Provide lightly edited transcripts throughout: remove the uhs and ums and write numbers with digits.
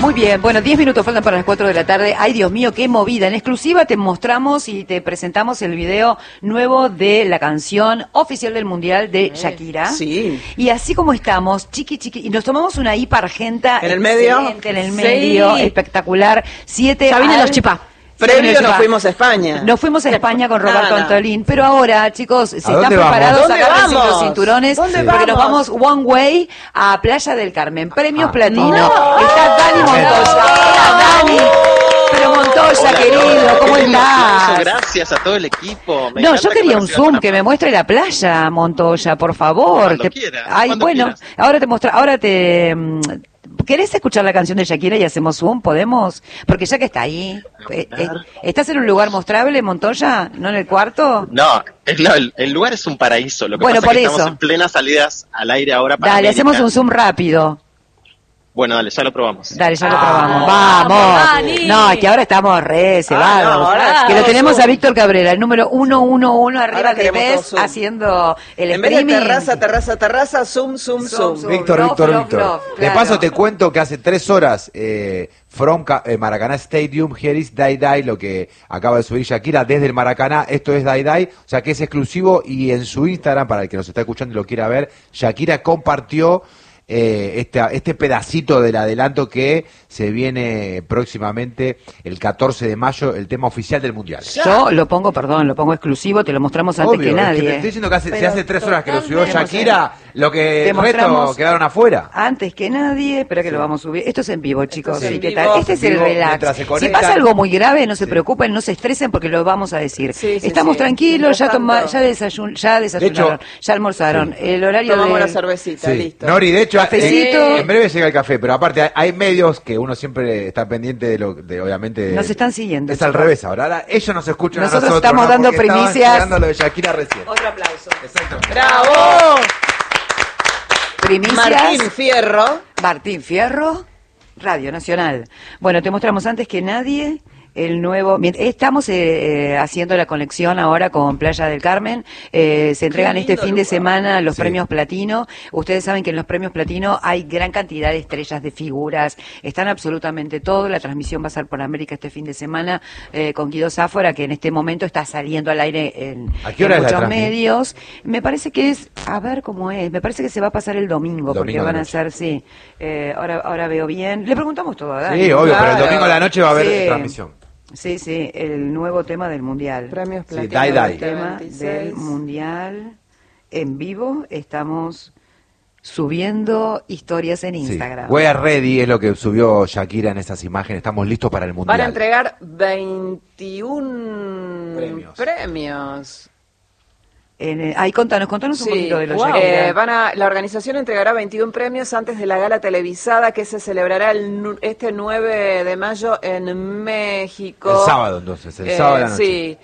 Muy bien, bueno, 10 minutos faltan para las 4 de la tarde. Ay, Dios mío, qué movida. En exclusiva te mostramos y te presentamos el video nuevo de la canción oficial del Mundial de Shakira. Sí. Y así como estamos, chiqui, y nos tomamos una IPA Argenta. ¿En el medio? En el medio, espectacular. 7 Ya vienen los chipá. Previo nos fuimos a España. Nos fuimos a España con Roberto Antolín, pero ahora, chicos, se están preparados a sacarse los cinturones porque nos vamos one way a Playa del Carmen, premios platino. No. Está Dani Montoya. Hola, Dani. Pero Montoya, Hola, querido, ¿cómo estás? Gracias a todo el equipo. No, yo quería un zoom que me muestre la playa, Montoya, por favor. Cuando quiera, Ay, cuando bueno, quieras. ahora te... ¿Querés escuchar la canción de Shakira y hacemos zoom? ¿Podemos? Porque ya que está ahí. ¿Estás en un lugar mostrable, Montoya? ¿No en el cuarto? No, el lugar es un paraíso. Lo que Bueno, pasa por es que eso. estamos en plenas salidas al aire ahora para Dale, América. hacemos un zoom rápido. Bueno, dale, ya lo probamos. Dale, ya lo probamos. Vamos, ¡Vamos! Dani. No, es que ahora estamos re cebados. no, ahora que lo sí. tenemos a Víctor Cabrera, el número 111 arriba Ahora de queremos todo Bes, zoom. haciendo el En vez de streaming. terraza, zoom. Víctor. Love, De claro. paso te cuento que hace 3 horas from Maracaná Stadium, here is Dai Dai, lo que acaba de subir Shakira desde el Maracaná, esto es Dai Dai, o sea que es exclusivo y en su Instagram, para el que nos está escuchando y lo quiera ver, Shakira compartió este pedacito del adelanto que se viene próximamente el 14 de mayo, el tema oficial del Mundial. Yo lo pongo exclusivo, te lo mostramos antes Obvio, que nadie. es que te estoy diciendo que se Pero hace 3 horas que lo subió totalmente. Shakira, lo que Te el resto mostramos quedaron afuera. Antes que nadie, espera que lo vamos a subir. Esto es en vivo, chicos. es en Sí, ¿qué vivo, tal? Este es el vivo, mientras relax. se Si conectan. pasa algo muy grave, no se preocupen, no se estresen porque lo vamos a decir. Sí, Estamos sí. tranquilos, ya Mientras tanto. desayunaron, ya almorzaron. El horario Tomamos la de... cervecita, Sí. listo. Nori, de hecho, Cafecito. en breve llega el café, pero aparte hay medios que uno siempre está pendiente de obviamente... Nos están siguiendo, Es al chicos. revés ahora ellos nos escuchan Nosotros a nosotros. estamos ¿no? dando Porque estaban primicias. esperando lo de Shakira recién. Otro aplauso. Exactamente. ¡Bravo! Primicias. Martín Fierro. Radio Nacional. Bueno, te mostramos antes que nadie el nuevo... Estamos haciendo la conexión ahora con Playa del Carmen. Se entregan este fin de semana los premios Platino. Ustedes saben que en los premios Platino hay gran cantidad de estrellas, de figuras. Están absolutamente todo. La transmisión va a ser por América este fin de semana con Guido Sáfora, que en este momento está saliendo al aire en ¿A qué hora es la muchos transmisión? medios. Me parece que es... A ver cómo es. Me parece que se va a pasar el domingo, porque Domingo de van a noche. ser, sí. Ahora veo bien. Le preguntamos todo a Dani. Sí, obvio, pero el Claro. domingo a la noche va a haber Sí. transmisión. Sí, el nuevo tema del Mundial. Premios Sí, Platino. Dai Dai. El tema 26. del Mundial en vivo. Estamos subiendo historias en Sí. Instagram. We are ready es lo que subió Shakira en esas imágenes. Estamos listos para el Mundial. Van a entregar 21 premios. Contanos un poquito de los Wow. Shakira. La organización entregará 21 premios antes de la gala televisada que se celebrará este 9 de mayo en México. El sábado, entonces, el sábado de la noche. Sí,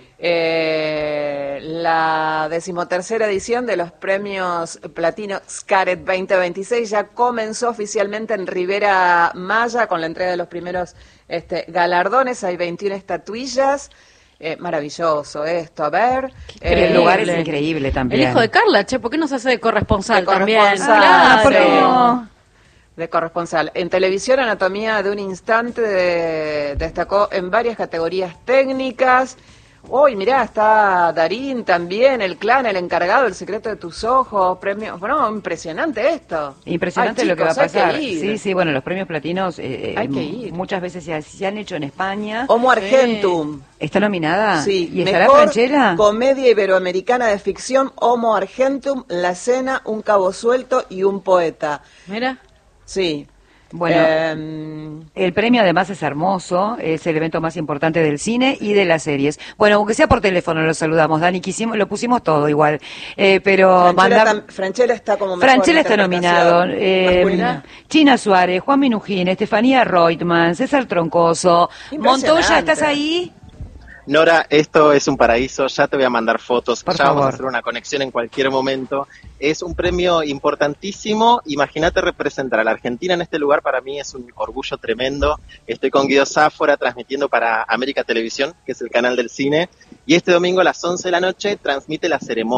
la 13ª edición de los premios Platino Xcaret 2026 ya comenzó oficialmente en Rivera Maya con la entrega de los primeros galardones. Hay 21 estatuillas. Maravilloso esto, a ver. Pero el lugar es increíble también. El hijo de Carla, che, ¿por qué no se hace de corresponsal, De también? corresponsal. Ah, ¿por qué Claro. no? De corresponsal. En televisión, Anatomía de un Instante destacó en varias categorías técnicas. Uy, mirá, está Darín también, El Clan, El Encargado, El Secreto de tus Ojos, premios. Bueno, impresionante esto. Impresionante Ay, lo que va a chicos, hay pasar. que ir. Sí, sí, bueno, los premios platinos Hay que ir. muchas veces se han hecho en España. Homo Argentum. ¿Está nominada? Sí, ¿Y estará mejor Franchella? comedia iberoamericana de ficción, Homo Argentum, La Cena, Un Cabo Suelto y un Poeta. Mira. Sí. Bueno, el premio además es hermoso, es el evento más importante del cine y de las series. Bueno, aunque sea por teléfono lo saludamos, Dani, lo pusimos todo igual, pero Franchella está como mejor Franchella está nominado, masculina. China Suárez, Juan Minujín, Estefanía Reutemann, César Troncoso, Impresionante. Montoya, ¿estás ahí? Nora, esto es un paraíso, ya te voy a mandar fotos, Por ya favor. vamos a hacer una conexión en cualquier momento. Es un premio importantísimo, imagínate representar a la Argentina en este lugar, para mí es un orgullo tremendo. Estoy con Guido Sáfora transmitiendo para América Televisión, que es el canal del cine, y este domingo a las 11 de la noche transmite la ceremonia.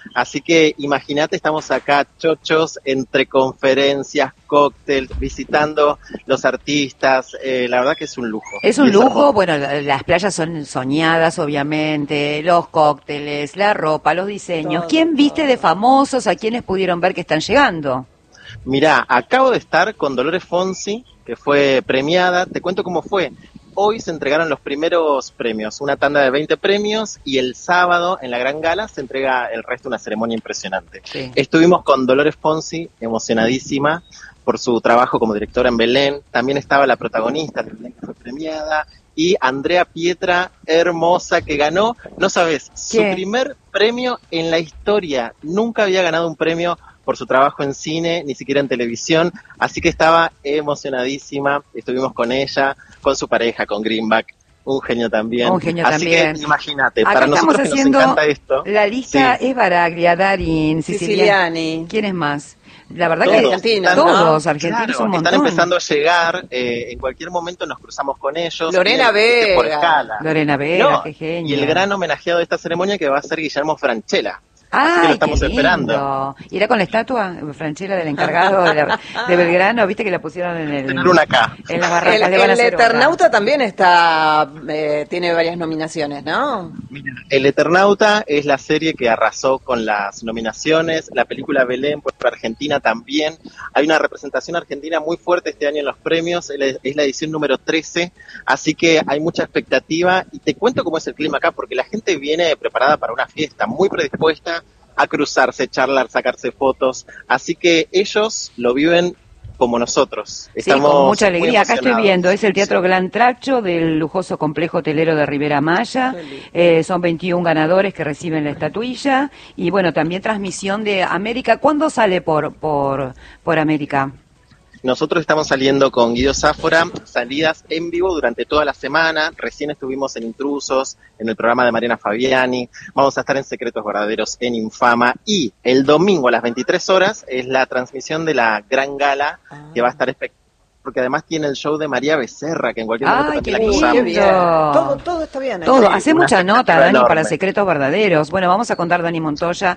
Así que imagínate, estamos acá chochos entre conferencias, cócteles, visitando los artistas, la verdad que es un lujo. Es un Y lujo, hermoso. bueno, las playas son soñadas, obviamente, los cócteles, la ropa, los diseños. Todo, ¿Quién viste todo. de famosos? ¿A quiénes pudieron ver que están llegando? Mirá, acabo de estar con Dolores Fonsi, que fue premiada. Te cuento cómo fue. Hoy se entregaron los primeros premios, una tanda de 20 premios, y el sábado en la Gran Gala se entrega el resto, una ceremonia impresionante. Sí. Estuvimos con Dolores Fonsi, emocionadísima por su trabajo como directora en Belén. También estaba la protagonista de Belén, que fue premiada, y Andrea Pietra, hermosa, que ganó, no sabes, su ¿Qué? primer premio en la historia. Nunca había ganado un premio por su trabajo en cine, ni siquiera en televisión, así que estaba emocionadísima. Estuvimos con ella, con su pareja, con Greenback, un genio también. Un genio así también. que imagínate, Acá para estamos nosotros que nos haciendo encanta esto. la lista, sí. es Baraglia, Darín, Siciliani. ¿Quién es más? La verdad Todos que argentinos, todos ¿no? argentinos, Claro, un montón. están empezando a llegar, en cualquier momento nos cruzamos con ellos. Lorena Vienen por Vega. escala. Lorena Vega, No, qué genio. y el gran homenajeado de esta ceremonia que va a ser Guillermo Francella. Así que lo ¡Ay, estamos qué lindo! esperando. ¿Irá con la estatua, Franchella, del encargado de Belgrano? ¿Viste que la pusieron Tener una acá. en las barracas de El Banacerola? Eternauta también está, tiene varias nominaciones, ¿no? Mira, El Eternauta es la serie que arrasó con las nominaciones, la película Belén por Argentina también. Hay una representación argentina muy fuerte este año en los premios, es la edición número 13, así que hay mucha expectativa. Y te cuento cómo es el clima acá, porque la gente viene preparada para una fiesta, muy predispuesta a cruzarse, charlar, sacarse fotos, así que ellos lo viven como nosotros. Sí, Estamos con mucha muy alegría. Acá estoy emocionados. viendo, es el Teatro Sí. Gran Tracho del lujoso complejo hotelero de Rivera Maya. Son 21 ganadores que reciben la estatuilla. Y bueno, también transmisión de América. ¿Cuándo sale por América? Nosotros estamos saliendo con Guido Sáfora, salidas en vivo durante toda la semana. Recién estuvimos en Intrusos, en el programa de Mariana Fabiani. Vamos a estar en Secretos Verdaderos, en Infama. Y el domingo a las 23 horas es la transmisión de la Gran Gala, que va a estar espectacular, porque además tiene el show de María Becerra, que en cualquier momento ¡Ay, también qué la lindo! cruzamos. Qué bien. Todo está bien. Todo, Sí. hace una mucha nota, expectativa Dani, enorme. para Secretos Verdaderos. Bueno, vamos a contar Dani Montoya,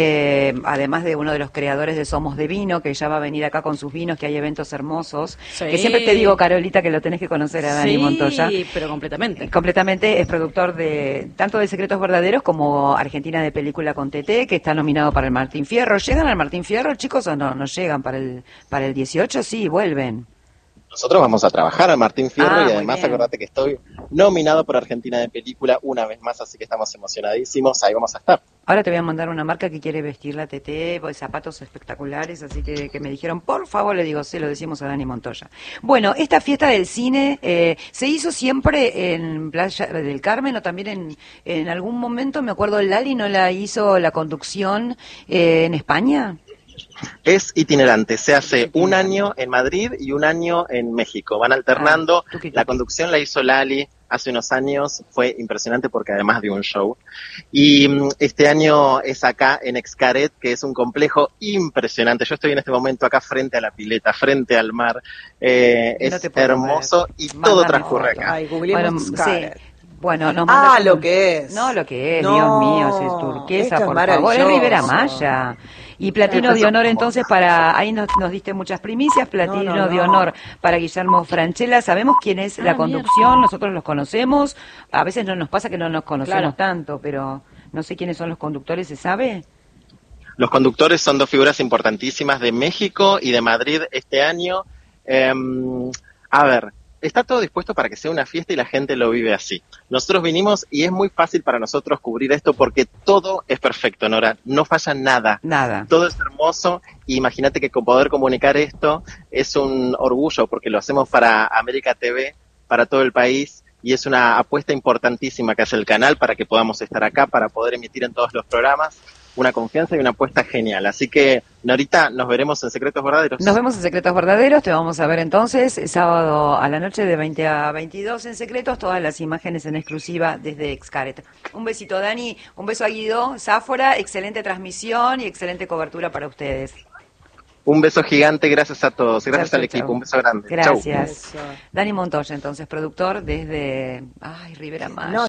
además de uno de los creadores de Somos de Vino, que ya va a venir acá con sus vinos, que hay eventos hermosos. Sí. Que siempre te digo, Carolita, que lo tenés que conocer a Dani Montoya. Sí, pero completamente. Completamente es productor de tanto de Secretos Verdaderos como Argentina de Película con TT, que está nominado para el Martín Fierro. ¿Llegan al Martín Fierro, chicos, o no? ¿No llegan para el 18? Sí, vuelven. Nosotros vamos a trabajar al Martín Fierro Ah, y muy además bien. acordate que estoy nominado por Argentina de Película una vez más, así que estamos emocionadísimos, ahí vamos a estar. Ahora te voy a mandar una marca que quiere vestir la TT, pues, zapatos espectaculares, así que me dijeron, por favor, le digo, se lo decimos a Dani Montoya. Bueno, esta fiesta del cine se hizo siempre en Playa del Carmen o también en algún momento, me acuerdo, Lali no la hizo la conducción en España. Es itinerante, se hace un año en Madrid y un año en México, van alternando. tuki, tuki. La conducción la hizo Lali hace unos años, fue impresionante porque además dio un show. Y este año es acá en Xcaret, que es un complejo impresionante. Yo estoy en este momento acá frente a la pileta, frente al mar. Es te puedo hermoso ver. y Mándame todo transcurre foto. acá. Ay, googleemos Bueno, Scarlett. sí. Bueno, nos manda Lo que es. No, lo que es, No, Dios mío, es turquesa, esto es por favor, es maravilloso. Rivera Maya. Y platino de honor entonces para, ahí nos diste muchas primicias, platino No. de honor para Guillermo Francella. Sabemos quién es la conducción, nosotros los conocemos, a veces no nos pasa que no nos conocemos Claro. tanto, pero no sé quiénes son los conductores, ¿se sabe? Los conductores son dos figuras importantísimas de México y de Madrid este año. A ver, está todo dispuesto para que sea una fiesta y la gente lo vive así. Nosotros vinimos y es muy fácil para nosotros cubrir esto porque todo es perfecto, Nora. No falla nada. Nada. Todo es hermoso. Y imagínate que con poder comunicar esto es un orgullo porque lo hacemos para América TV, para todo el país. Y es una apuesta importantísima que hace el canal para que podamos estar acá, para poder emitir en todos los programas. Una confianza y una apuesta genial. Así que, Norita, nos veremos en Secretos Verdaderos. Nos vemos en Secretos Verdaderos, te vamos a ver entonces sábado a la noche de 20 a 22 en Secretos, todas las imágenes en exclusiva desde Xcaret. Un besito, Dani, un beso a Guido Sáfora, excelente transmisión y excelente cobertura para ustedes. Un beso gigante, gracias a todos, gracias Chau, al chau, equipo, chau. un beso grande. Chau. Gracias. Beso. Dani Montoya, entonces, productor desde Rivera Maya. No,